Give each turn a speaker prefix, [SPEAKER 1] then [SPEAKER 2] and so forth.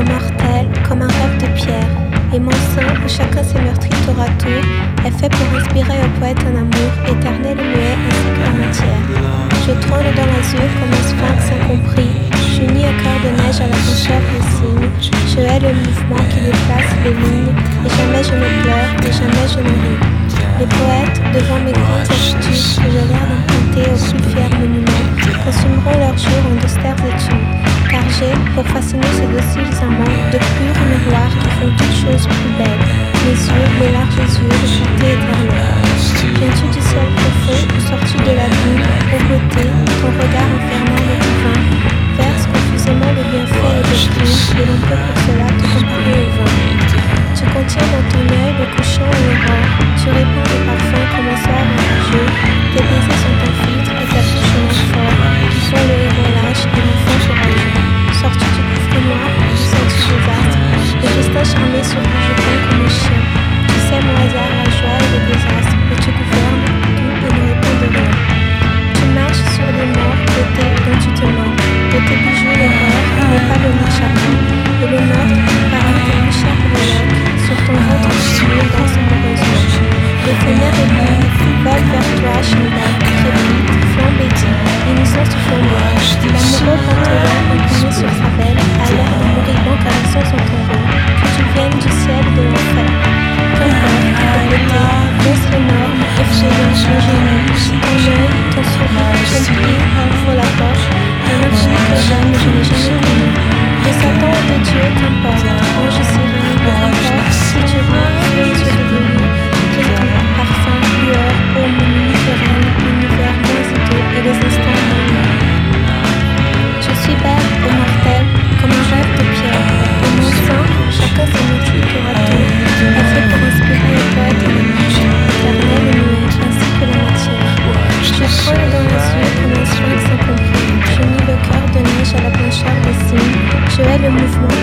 [SPEAKER 1] mortel, comme un rêve de pierre. Et mon sein, où chacun s'est meurtri tour à tour, est fait pour inspirer au poète un amour éternel et muet ainsi que la matière. Je trône dans l'azur comme un sphinx incompris. J'unis un cœur de neige à la blancheur des signes. Je hais le mouvement qui déplace les lignes. Et jamais je ne pleure, et jamais je ne ris. Les poètes, devant mes grandes astuces que j'ai l'air d'emprunter aux plus fiers monuments, consumeront leurs jours en d'austères études. Car j'ai, pour fasciner ces dociles amants, de purs miroirs qui font toutes choses plus belles. Les yeux, les larges yeux de santé éternelle. Viens-tu du ciel profond ou sortis de la bulle, ô beauté, ton regard enfermant le divin, verse confusément les bienfaits et les crimes, et l'on peut pour cela te comparer au vin. Tu contiens dans ton œil le couchant et l'aurore, tu répands des parfums comme un soir orageux, tes baisers sont un filtre et ta bouche un fort, qui font le héros lâche et l'enfant courageux. Sors-tu du gouffre noir, du sens du désastre, le destin charmé sur un jeton comme un chien. Tu sais mon hasard, la joie et les désastres, et tu gouvernes tout et ne réponds de rien. Tu marches sur des morts, beauté dont tu te mords, de tes bijoux l'horreur, n'est pas le charbon, et le meurtre paraît tes plus chères breloques, sur ton ventre obscur danse amoureusement. L'éphémère est bonne, vole vers toi, chandelle, crépite, flambe et dit, innocence du flambeau. L'amoureux pantalon incliné sur sa veine, a l'air de moribond car ils sont son tombeau. Que tu viennes du ciel et de l'enfer. Qu'importe, ta beauté, monstre énorme, effrayant, ton génie, ton œil, ton sourire, ton pied, ouvre la porte, un infini que j'aime, je n'ai jamais connu. De Satan et de Dieu, qu'importe, ange sirène, qu'importe, si tu vois, fleuve tu es devenu, quel ton parfum, lueur, ô mon unique reine, l'univers moins hideux et les instants moins. Je suis belle et mortelle, comme un rêve de pierre, et mon sein, chacun s'est meurtri tour à tour, est fait pour inspirer le poète et le manche, éternel et muet, ainsi que la matière. Je trône dans les yeux comme un sphinx incompris, je unis le cœur de neige à la blancheur des signes, je hais le mouvement